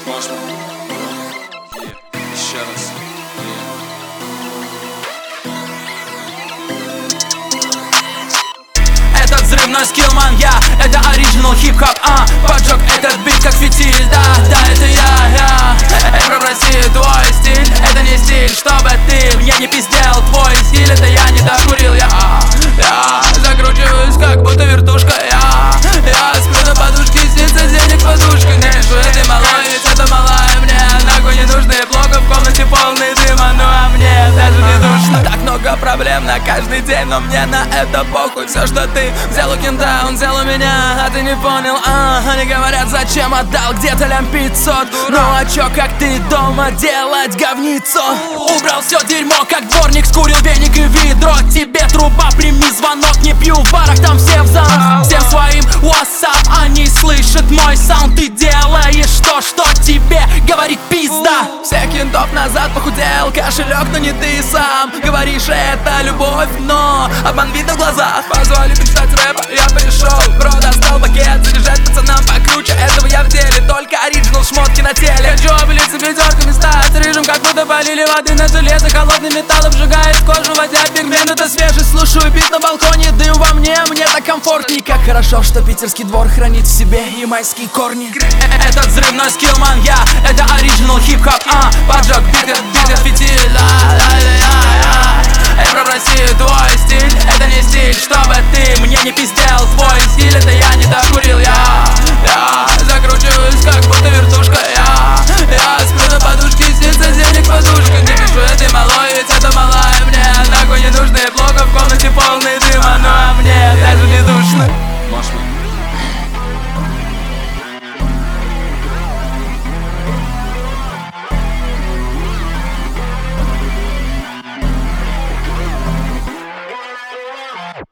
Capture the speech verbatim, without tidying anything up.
Можно? Еще раз. Этот взрывной скиллман я, это оригинал хип-хоп, а поджег этот бит как фитиль, да, да, это я, я Эй, попроси твой стиль, это не стиль, чтобы ты мне не пиздел. Твой стиль, это я не докурил, я, я закручиваюсь, как будто вертушка, я Я сплю на подушке, снится денег подушка. Не, что это малой, ведь это малая мне нахуй не нужны, плохо в комнате полный дыма, ну а мне даже не душно. Так много проблем на каждый день, но мне на это похуй. Все, что ты взял у кента, он взял у меня, а ты не понял, а они говорят, зачем отдал, где-то лям пятьсот. Ну а чё, как ты дома делать, говницо? Убрал все дерьмо, как дворник, скурил веник и ведро. Тебе труба, прими звонок, не пью в барах, там все в замок. Всем своим WhatsApp, они слышат мой саунд. Ты делаешь то, что тебе говорит пизда. Всех кентов назад похудел, кошелек, но не ты сам. Говоришь, это любовь, но обман видно в глазах. Позвали писать рэп, я пришел, бро, достал пакет, заряжать пацанам покруче. Этого я в деле, только оригинал, шмотки на теле. Хочу облиться пятерками, стать рыжим, как будто полили воды на железо. Холодный металл обжигает кожу, водя пигмент, это свежий. Слушаю бит на балконе, дым во мне, мне так комфортней. Как хорошо, что питерский двор хранит в себе ямайские корни. Этот взрывной скиллман я, это оригинал хип-хоп, а поджег бит, бит, фитиль, да, да, да. Эй, попроси твой стиль, это не стиль, чтобы ты мне не пиздел. Твой стиль, это я не